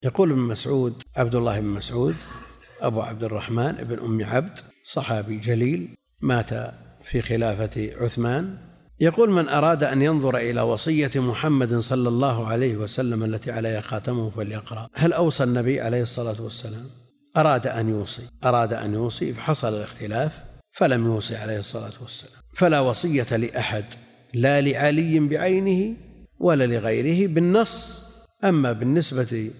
يقول ابن مسعود عبد الله بن مسعود أبو عبد الرحمن بن أم عبد، صحابي جليل مات في خلافة عثمان، يقول: من أراد أن ينظر إلى وصية محمد صلى الله عليه وسلم التي عليها خاتمه فليقرأ. هل أوصى النبي عليه الصلاة والسلام؟ أراد أن يوصي فحصل الاختلاف فلم يوصي عليه الصلاة والسلام. فلا وصية لأحد، لا لعلي بعينه ولا لغيره بالنص. أما بالنسبة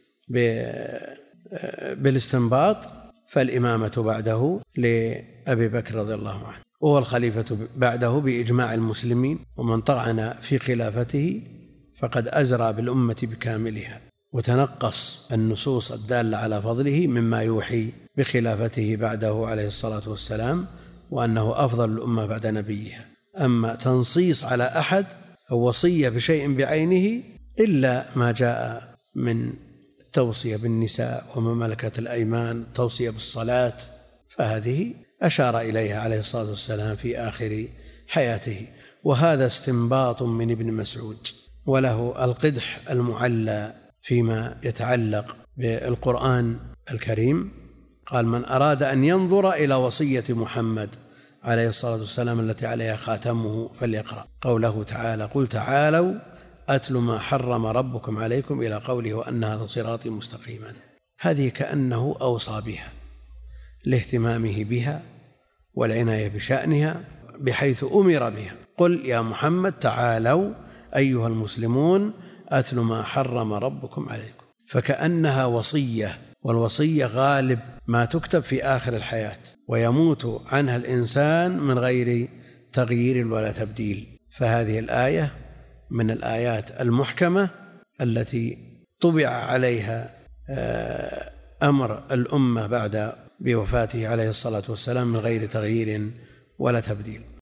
بالاستنباط فالإمامة بعده لأبي بكر رضي الله عنه، وهو الخليفة بعده بإجماع المسلمين، ومن طعن في خلافته فقد أزرى بالأمة بكاملها، وتنقص النصوص الدالة على فضله مما يوحي بخلافته بعده عليه الصلاة والسلام، وأنه أفضل الأمة بعد نبيها. أما تنصيص على أحد أو وصية بشيء بعينه إلا ما جاء من التوصية بالنساء وما ملكت الأيمان، التوصية بالصلاة، فهذه أشار إليها عليه الصلاة والسلام في آخر حياته. وهذا استنباط من ابن مسعود، وله القدح المعلى فيما يتعلق بالقرآن الكريم. قال: من أراد أن ينظر إلى وصية محمد عليه الصلاة والسلام التي عليها خاتمه فليقرأ قوله تعالى: قل تعالوا أتل ما حرم ربكم عليكم، إلى قوله: وأن هذا صراطي مستقيما. هذه كأنه أوصى بها لاهتمامه بها والعناية بشأنها، بحيث أمر بها: قل يا محمد تعالوا أيها المسلمون أتل ما حرم ربكم عليكم. فكأنها وصية، والوصية غالب ما تكتب في آخر الحياة، ويموت عنها الإنسان من غير تغيير ولا تبديل. فهذه الآية من الآيات المحكمة التي طبع عليها أمر الأمة بعد بوفاته عليه الصلاة والسلام من غير تغيير ولا تبديل.